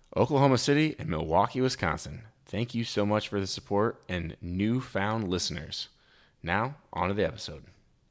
Oklahoma City, and Milwaukee, Wisconsin. Thank you so much for the support and newfound listeners. Now, on to the episode.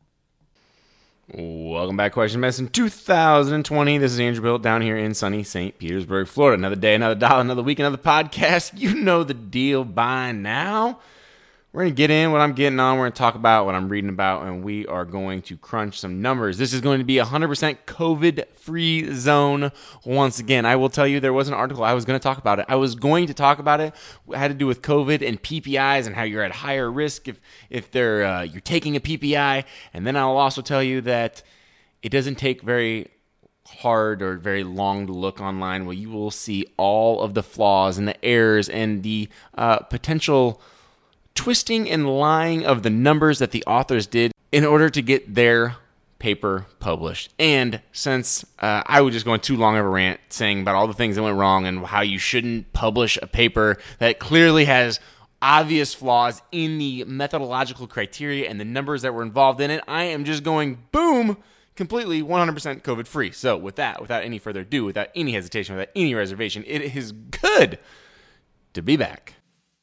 Welcome back, Question Medicine 2020. This is Andrew Bilt down here in sunny St. Petersburg, Florida. Another day, another dollar, another week, another podcast. You know the deal by now. We're going to get in what I'm getting on. We're going to talk about what I'm reading about, and we are going to crunch some numbers. This is going to be a 100% COVID-free zone. Once again, I will tell you there was an article I was going to talk about it. I was going to talk about it. It had to do with COVID and PPIs and how you're at higher risk if you're taking a PPI. And then I'll also tell you that it doesn't take very hard or very long to look online where you will see all of the flaws and the errors and the potential twisting and lying of the numbers that the authors did in order to get their paper published. And since I was just going too long of a rant saying about all the things that went wrong and how you shouldn't publish a paper that clearly has obvious flaws in the methodological criteria and the numbers that were involved in it, I am just going boom, completely 100% COVID-free. So with that, without any further ado, without any hesitation, without any reservation, it is good to be back.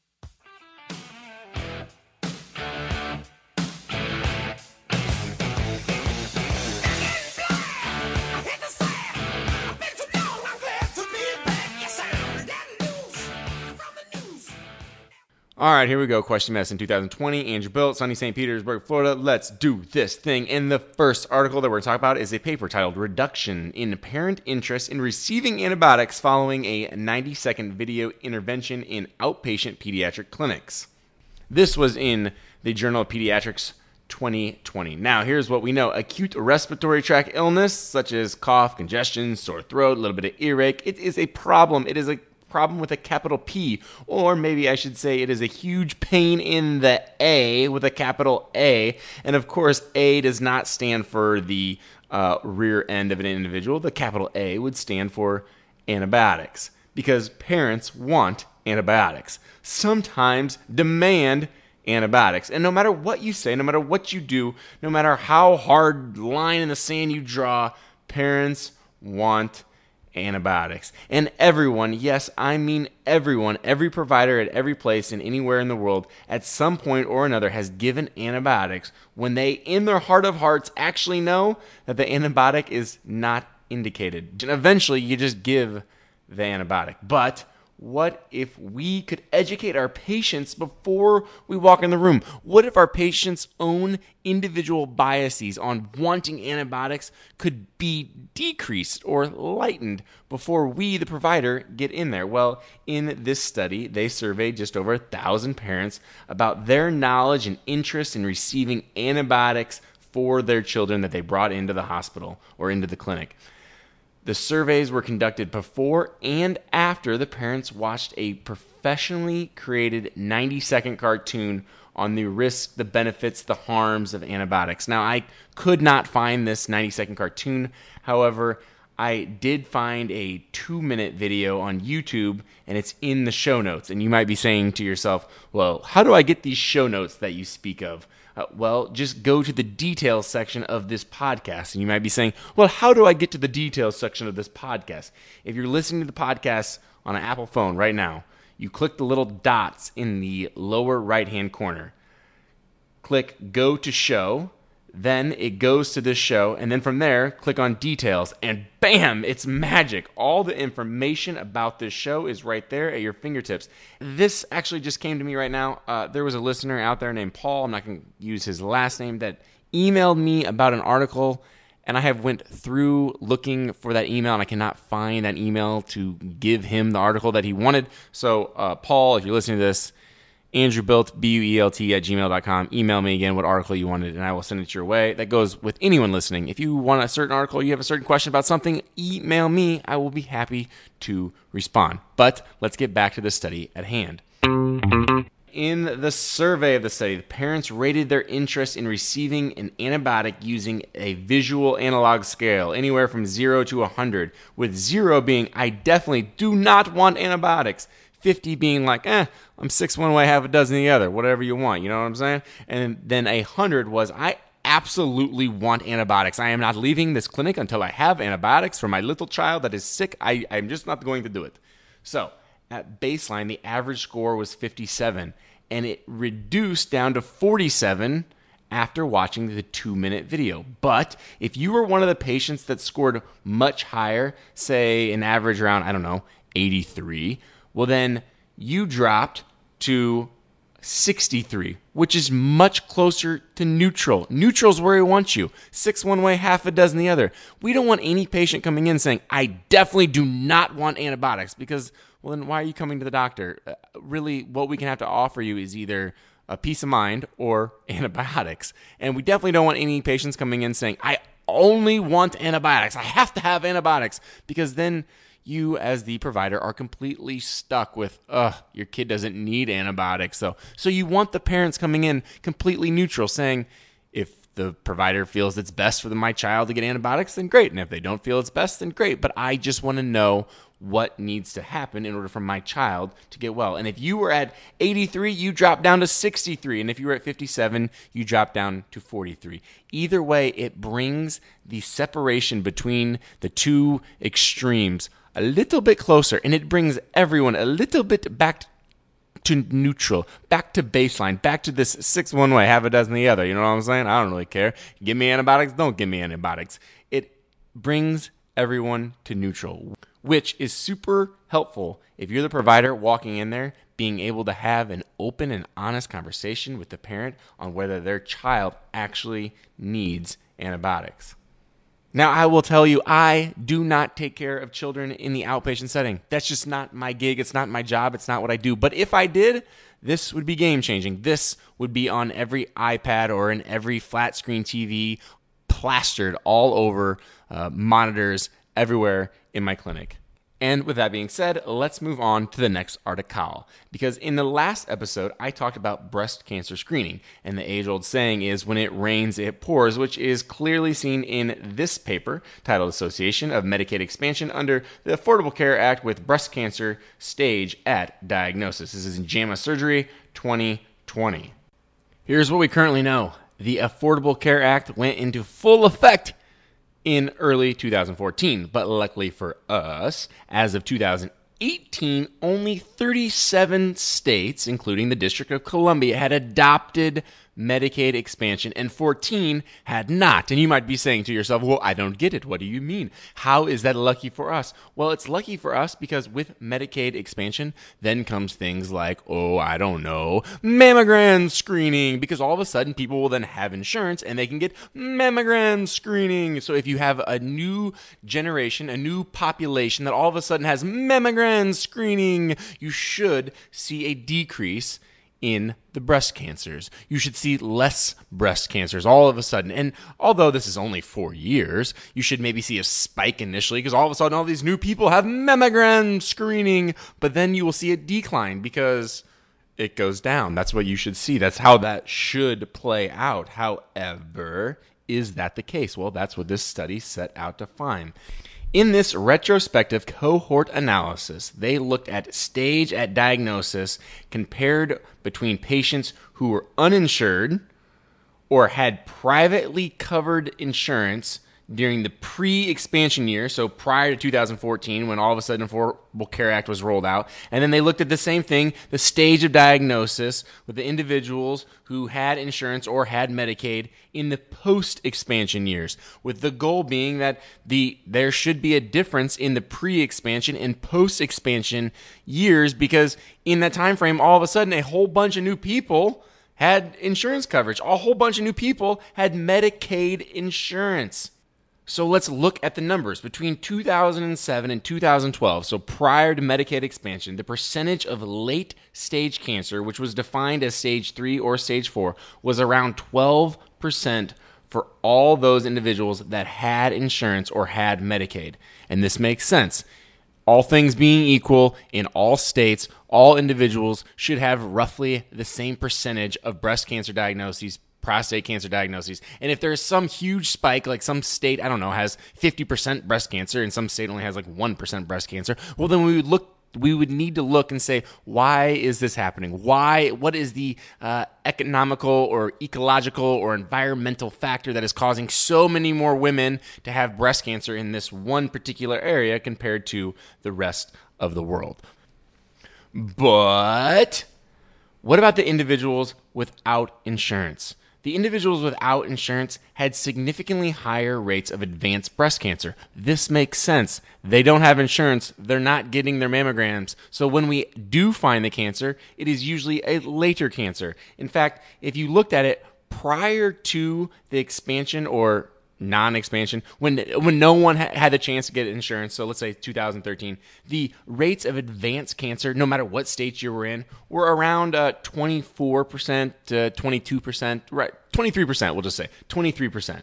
All right, here we go. Question Medicine 2020. Andrew Bilt, sunny St. Petersburg, Florida. Let's do this thing. And the first article that we're going to talk about is a paper titled Reduction in Parent Interest in Receiving Antibiotics Following a 90-Second Video Intervention in Outpatient Pediatric Clinics. This was in the Journal of Pediatrics 2020. Now, here's what we know. Acute respiratory tract illness, such as cough, congestion, sore throat, a little bit of earache, it is a problem. It is a problem with a capital P, or maybe I should say it is a huge pain in the A with a capital A. And of course, A does not stand for the rear end of an individual. The capital A would stand for antibiotics, because parents want antibiotics, sometimes demand antibiotics. And no matter what you say, no matter what you do, no matter how hard line in the sand you draw, parents want antibiotics. And everyone, yes, I mean everyone, every provider at every place and anywhere in the world at some point or another has given antibiotics when they, in their heart of hearts, actually know that the antibiotic is not indicated. And eventually, you just give the antibiotic. But what if we could educate our patients before we walk in the room? What if our patients' own individual biases on wanting antibiotics could be decreased or lightened before we, the provider, get in there? Well, in this study, they surveyed just over 1,000 parents about their knowledge and interest in receiving antibiotics for their children that they brought into the hospital or into the clinic. The surveys were conducted before and after the parents watched a professionally created 90-second cartoon on the risks, the benefits, the harms of antibiotics. Now, I could not find this 90-second cartoon. However, I did find a 2-minute video on YouTube, and it's in the show notes. And you might be saying to yourself, well, how do I get these show notes that you speak of? Well, just go to the details section of this podcast. And you might be saying, well, how do I get to the details section of this podcast? If you're listening to the podcast on an Apple phone right now, you click the little dots in the lower right-hand corner. Click Go to Show. Then it goes to this show, and then from there, click on Details, and bam, it's magic. All the information about this show is right there at your fingertips. This actually just came to me right now. There was a listener out there named Paul, I'm not going to use his last name, that emailed me about an article, and I have went through looking for that email, and I cannot find that email to give him the article that he wanted. So, Paul, if you're listening to this, Andrew Bilt, BUELT @gmail.com. Email me again what article you wanted, and I will send it your way. That goes with anyone listening. If you want a certain article, you have a certain question about something, email me. I will be happy to respond. But let's get back to the study at hand. In the survey of the study, the parents rated their interest in receiving an antibiotic using a visual analog scale, anywhere from 0 to 100, with 0 being, I definitely do not want antibiotics, 50 being like, I'm 6 one way, half a dozen the other, whatever you want, you know what I'm saying? And then 100 was, I absolutely want antibiotics. I am not leaving this clinic until I have antibiotics for my little child that is sick. I'm just not going to do it. So at baseline, the average score was 57, and it reduced down to 47 after watching the 2-minute video. But if you were one of the patients that scored much higher, say an average around, 83, well then you dropped to 63, which is much closer to neutral. Neutral's where we want you. 6 one way, half a dozen the other. We don't want any patient coming in saying, I definitely do not want antibiotics, because, well, then why are you coming to the doctor? Really, what we can have to offer you is either a peace of mind or antibiotics. And we definitely don't want any patients coming in saying, I only want antibiotics. I have to have antibiotics, because then you as the provider are completely stuck with, your kid doesn't need antibiotics. So you want the parents coming in completely neutral, saying, if the provider feels it's best for my child to get antibiotics, then great. And if they don't feel it's best, then great. But I just want to know what needs to happen in order for my child to get well. And if you were at 83, you drop down to 63. And if you were at 57, you drop down to 43. Either way, it brings the separation between the two extremes a little bit closer, and it brings everyone a little bit back to neutral, back to baseline, back to this 6 one way, half a dozen the other. You know what I'm saying? I don't really care. Give me antibiotics, don't give me antibiotics. It brings everyone to neutral, which is super helpful if you're the provider walking in there, being able to have an open and honest conversation with the parent on whether their child actually needs antibiotics. Now, I will tell you, I do not take care of children in the outpatient setting. That's just not my gig. It's not my job. It's not what I do. But if I did, this would be game-changing. This would be on every iPad or in every flat-screen TV, plastered all over, monitors everywhere in my clinic. And with that being said, let's move on to the next article. Because in the last episode, I talked about breast cancer screening. And the age-old saying is, when it rains, it pours, which is clearly seen in this paper titled Association of Medicaid Expansion under the Affordable Care Act with Breast Cancer Stage at Diagnosis. This is in JAMA Surgery 2020. Here's what we currently know. The Affordable Care Act went into full effect in early 2014, but luckily for us, as of 2018, only 37 states, including the District of Columbia, had adopted Medicaid expansion, and 14 had not. And you might be saying to yourself, well, I don't get it. What do you mean? How is that lucky for us? Well, it's lucky for us because with Medicaid expansion, then comes things like, mammogram screening, because all of a sudden people will then have insurance and they can get mammogram screening. So if you have a new generation, a new population that all of a sudden has mammogram screening, you should see a decrease in the breast cancers. You should see less breast cancers all of a sudden. And although this is only 4 years, you should maybe see a spike initially because all of a sudden all these new people have mammogram screening, but then you will see a decline because it goes down. That's what you should see. That's how that should play out. However, is that the case? Well, that's what this study set out to find. In this retrospective cohort analysis, they looked at stage at diagnosis compared between patients who were uninsured or had privately covered insurance during the pre-expansion year, so prior to 2014 when all of a sudden the Affordable Care Act was rolled out. And then they looked at the same thing, the stage of diagnosis with the individuals who had insurance or had Medicaid in the post-expansion years, with the goal being that there should be a difference in the pre-expansion and post-expansion years, because in that time frame, all of a sudden a whole bunch of new people had insurance coverage. A whole bunch of new people had Medicaid insurance. So let's look at the numbers. Between 2007 and 2012, so prior to Medicaid expansion, the percentage of late-stage cancer, which was defined as stage 3 or stage 4, was around 12% for all those individuals that had insurance or had Medicaid. And this makes sense. All things being equal, in all states, all individuals should have roughly the same percentage of breast cancer diagnoses, prostate cancer diagnoses. And if there's some huge spike, like some state, has 50% breast cancer and some state only has like 1% breast cancer, well, then we would need to look and say, why is this happening? What is the economical or ecological or environmental factor that is causing so many more women to have breast cancer in this one particular area compared to the rest of the world. But what about the individuals without insurance? The individuals without insurance had significantly higher rates of advanced breast cancer. This makes sense. They don't have insurance. They're not getting their mammograms. So when we do find the cancer, it is usually a later cancer. In fact, if you looked at it prior to the expansion or non-expansion, when no one had the chance to get insurance, so let's say 2013, the rates of advanced cancer, no matter what state you were in, were around 24% to 22%, right? 23%, we'll just say 23%.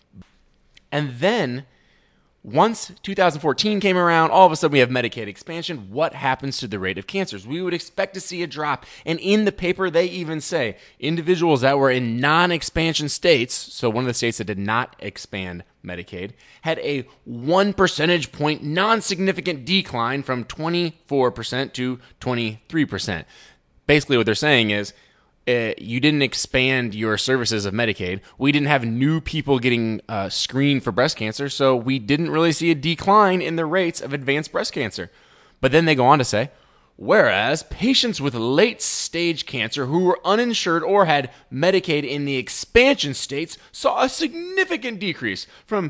And then once 2014 came around, all of a sudden we have Medicaid expansion. What happens to the rate of cancers? We would expect to see a drop. And in the paper, they even say individuals that were in non-expansion states, so one of the states that did not expand Medicaid, had a 1 percentage point non-significant decline from 24% to 23%. Basically, what they're saying is, you didn't expand your services of Medicaid. We didn't have new people getting screened for breast cancer, so we didn't really see a decline in the rates of advanced breast cancer. But then they go on to say, whereas patients with late-stage cancer who were uninsured or had Medicaid in the expansion states saw a significant decrease from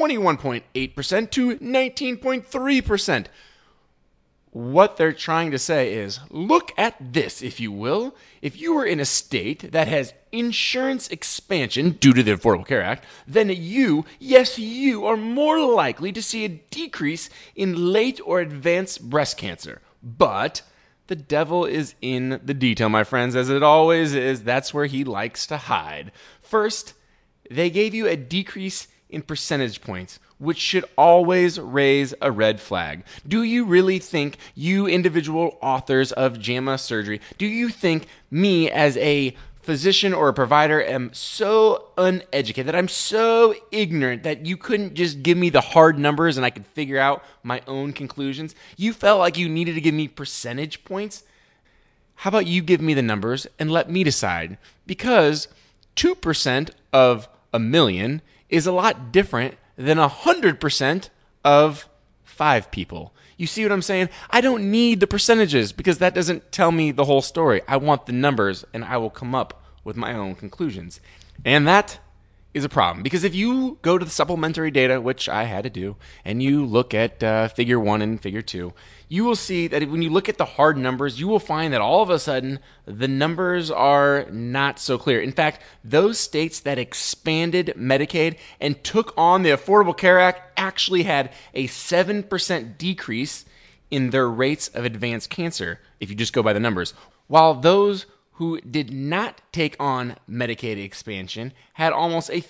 21.8% to 19.3%. What they're trying to say is, look at this, if you will. If you were in a state that has insurance expansion due to the Affordable Care Act, then you are more likely to see a decrease in late or advanced breast cancer. But the devil is in the detail, my friends, as it always is. That's where he likes to hide. First, they gave you a decrease in percentage points, which should always raise a red flag. Do you really think, you individual authors of JAMA Surgery, do you think me as a physician or a provider am so uneducated, that I'm so ignorant that you couldn't just give me the hard numbers and I could figure out my own conclusions? You felt like you needed to give me percentage points? How about you give me the numbers and let me decide? Because 2% of a million is a lot different than 100% of 5 people. You see what I'm saying? I don't need the percentages because that doesn't tell me the whole story. I want the numbers, and I will come up with my own conclusions. And that is a problem, because if you go to the supplementary data, which I had to do, and you look at figure 1 and figure 2, you will see that when you look at the hard numbers, you will find that all of a sudden the numbers are not so clear. In fact, those states that expanded Medicaid and took on the Affordable Care Act actually had a 7% decrease in their rates of advanced cancer, if you just go by the numbers, while those who did not take on Medicaid expansion had almost a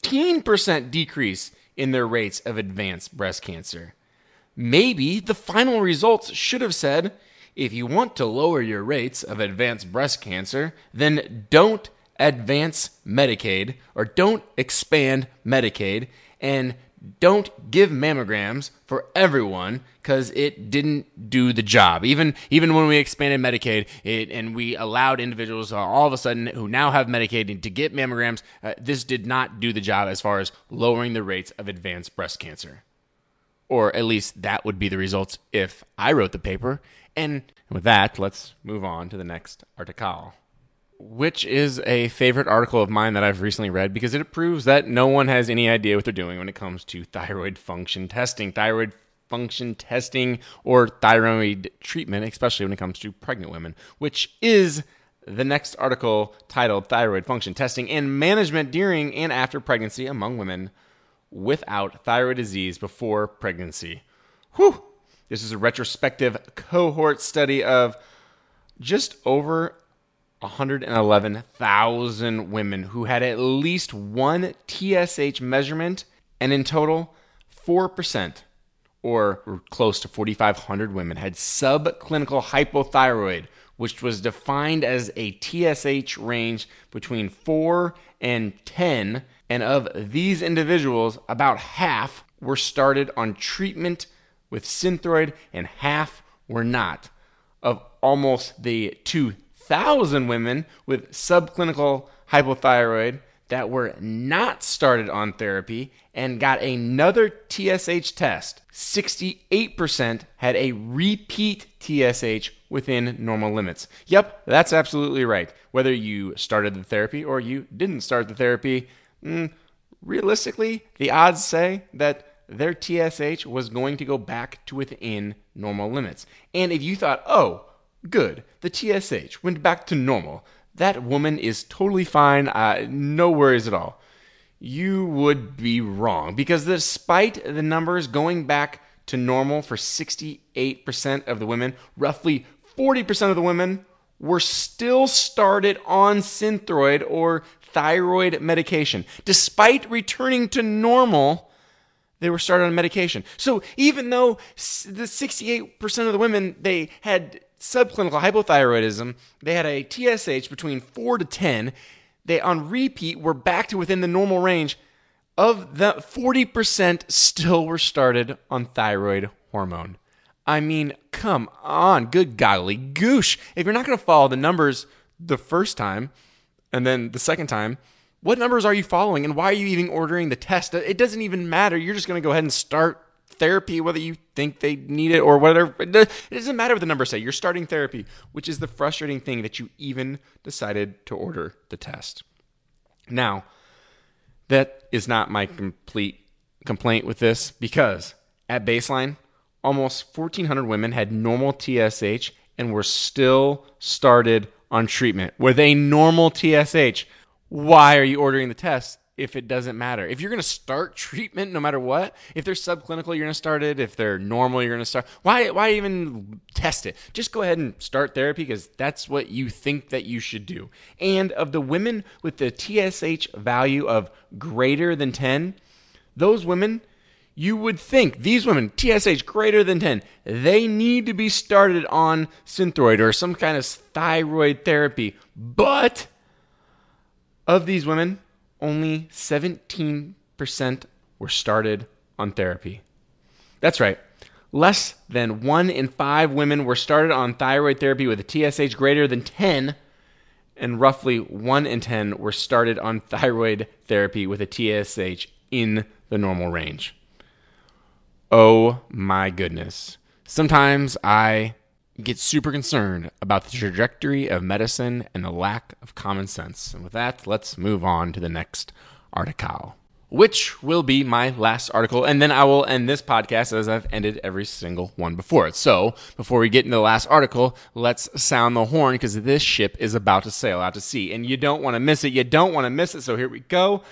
15% decrease in their rates of advanced breast cancer. Maybe the final results should have said, if you want to lower your rates of advanced breast cancer, then don't advance Medicaid, or don't expand Medicaid, and don't give mammograms for everyone, because it didn't do the job. Even when we expanded Medicaid and we allowed individuals all of a sudden who now have Medicaid to get mammograms, this did not do the job as far as lowering the rates of advanced breast cancer. Or at least that would be the results if I wrote the paper. And with that, let's move on to the next article, which is a favorite article of mine that I've recently read because it proves that no one has any idea what they're doing when it comes to thyroid function testing. Thyroid function testing or thyroid treatment, especially when it comes to pregnant women, which is the next article titled Thyroid Function Testing and Management During and After Pregnancy Among Women Without Thyroid Disease Before Pregnancy. Whew! This is a retrospective cohort study of just over 111,000 women who had at least one TSH measurement, and in total, 4%, or close to 4,500 women, had subclinical hypothyroid, which was defined as a TSH range between 4 and 10, and of these individuals, about half were started on treatment with Synthroid, and half were not. Of almost the 2,000 women with subclinical hypothyroid that were not started on therapy and got another TSH test, 68% had a repeat TSH within normal limits. Yep, that's absolutely right. Whether you started the therapy or you didn't start the therapy, realistically, the odds say that their TSH was going to go back to within normal limits. And if you thought, oh, good, the TSH went back to normal, that woman is totally fine, no worries at all, you would be wrong. Because despite the numbers going back to normal for 68% of the women, roughly 40% of the women were still started on Synthroid or thyroid medication. Despite returning to normal, they were started on medication. So even though the 68% of the women, they had subclinical hypothyroidism, they had a TSH between 4 to 10, they on repeat were back to within the normal range. Of the 40% still were started on thyroid hormone. I mean, come on, good golly goosh. If you're not going to follow the numbers the first time and then the second time, what numbers are you following and why are you even ordering the test? It doesn't even matter. You're just going to go ahead and start therapy, whether you think they need it or whatever. It doesn't matter what the numbers say. You're starting therapy, which is the frustrating thing that you even decided to order the test. Now, that is not my complete complaint with this, because at baseline, almost 1,400 women had normal TSH and were still started on treatment with a normal TSH. Why are you ordering the test if it doesn't matter? If you're going to start treatment no matter what, if they're subclinical, you're going to start it. If they're normal, you're going to start. Why even test it? Just go ahead and start therapy because that's what you think that you should do. And of the women with the TSH value of greater than 10, those women, you would think, these women, TSH greater than 10, they need to be started on Synthroid or some kind of thyroid therapy. But of these women, only 17% were started on therapy. That's right. Less than 1 in 5 women were started on thyroid therapy with a TSH greater than 10, and roughly 1 in 10 were started on thyroid therapy with a TSH in the normal range. Oh my goodness. Sometimes I get super concerned about the trajectory of medicine and the lack of common sense. And with that, let's move on to the next article, which will be my last article. And then I will end this podcast as I've ended every single one before it. So before we get into the last article, let's sound the horn because this ship is about to sail out to sea. And you don't want to miss it. You don't want to miss it. So here we go.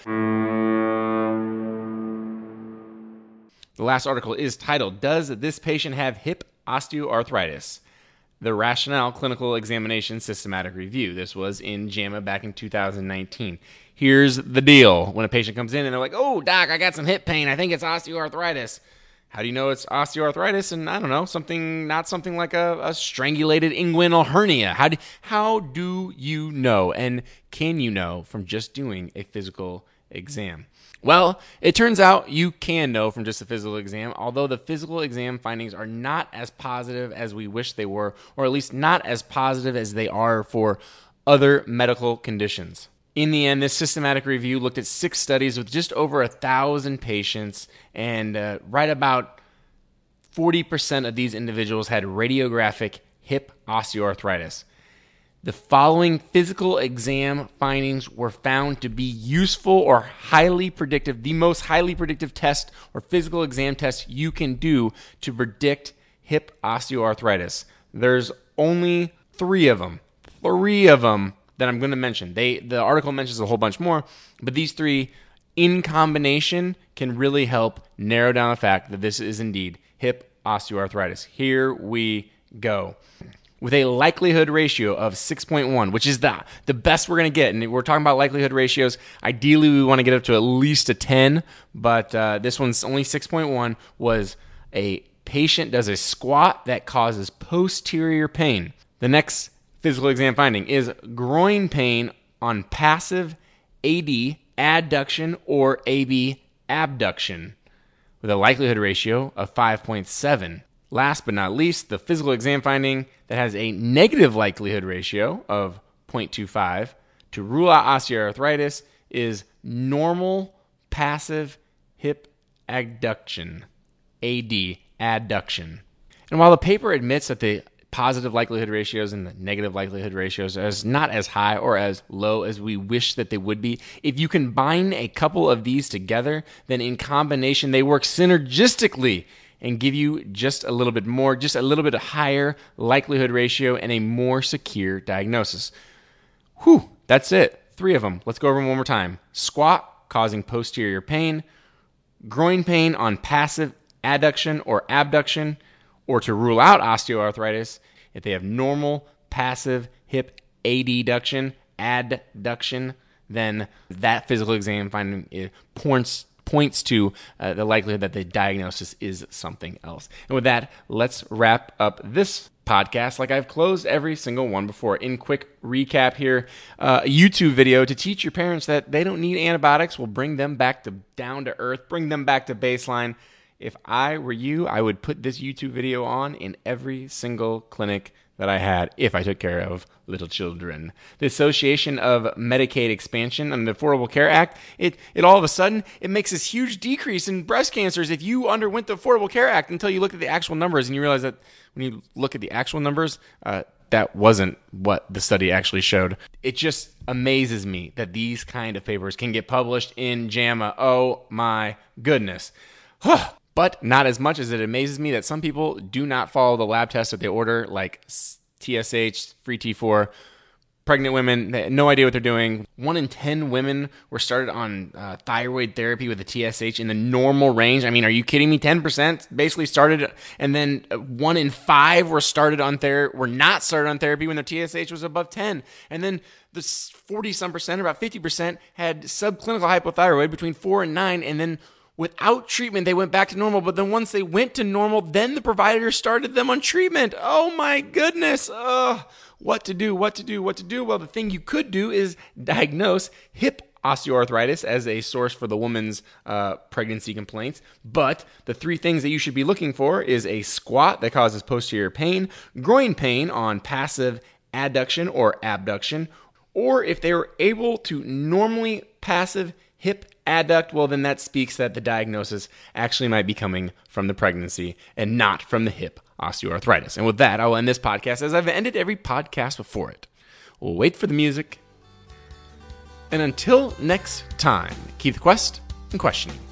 The last article is titled, Does This Patient Have Hip Osteoarthritis? The Rationale Clinical Examination Systematic Review. This was in JAMA back in 2019. Here's the deal. When a patient comes in and they're like, oh, doc, I got some hip pain. I think it's osteoarthritis. How do you know it's osteoarthritis? And I don't know, not something like a strangulated inguinal hernia. How do you know? And can you know from just doing a physical exam? Well, it turns out you can know from just a physical exam, although the physical exam findings are not as positive as we wish they were, or at least not as positive as they are for other medical conditions. In the end, this systematic review looked at 6 studies with just over 1,000 patients, and right about 40% of these individuals had radiographic hip osteoarthritis. The following physical exam findings were found to be useful or highly predictive, the most highly predictive test or physical exam test you can do to predict hip osteoarthritis. There's only 3 of them. 3 of them that I'm going to mention. The article mentions a whole bunch more, but these 3 in combination can really help narrow down the fact that this is indeed hip osteoarthritis. Here we go. With a likelihood ratio of 6.1, which is the best we're going to get. And we're talking about likelihood ratios. Ideally, we want to get up to at least a 10, but this one's only 6.1, was a patient does a squat that causes posterior pain. The next physical exam finding is groin pain on passive AD adduction or AB abduction with a likelihood ratio of 5.7. Last but not least, the physical exam finding that has a negative likelihood ratio of 0.25 to rule out osteoarthritis is normal passive hip adduction, adduction. And while the paper admits that the positive likelihood ratios and the negative likelihood ratios are not as high or as low as we wish that they would be, if you combine a couple of these together, then in combination they work synergistically and give you just a little bit more, just a little bit higher likelihood ratio and a more secure diagnosis. Whew, that's it. 3 of them. Let's go over them one more time. Squat, causing posterior pain. Groin pain on passive adduction or abduction, or to rule out osteoarthritis if they have normal passive hip adduction, then that physical exam finding points to the likelihood that the diagnosis is something else. And with that, let's wrap up this podcast like I've closed every single one before. In quick recap here, a YouTube video to teach your parents that they don't need antibiotics will bring them back to down to earth, bring them back to baseline. If I were you, I would put this YouTube video on in every single clinic that I had if I took care of little children. The Association of Medicaid Expansion and the Affordable Care Act, it all of a sudden, it makes this huge decrease in breast cancers if you underwent the Affordable Care Act, until you look at the actual numbers and you realize that when you look at the actual numbers, that wasn't what the study actually showed. It just amazes me that these kind of papers can get published in JAMA. Oh my goodness. But not as much as it amazes me that some people do not follow the lab tests that they order, like TSH, free T4. Pregnant women, they have no idea what they're doing. 1 in 10 women were started on thyroid therapy with a TSH in the normal range. I mean, are you kidding me? 10% basically started, and then 1 in 5 were not started on therapy when their TSH was above 10. And then the 40-some percent, about 50%, had subclinical hypothyroid between 4 and 9, and then without treatment, they went back to normal. But then once they went to normal, then the provider started them on treatment. Oh my goodness. What to do? Well, the thing you could do is diagnose hip osteoarthritis as a source for the woman's pregnancy complaints. But the 3 things that you should be looking for is a squat that causes posterior pain, groin pain on passive adduction or abduction, or if they were able to normally passive hip adduct, well, then that speaks that the diagnosis actually might be coming from the pregnancy and not from the hip osteoarthritis. And with that, I will end this podcast as I've ended every podcast before it. We'll wait for the music. And until next time, keep the quest and questioning.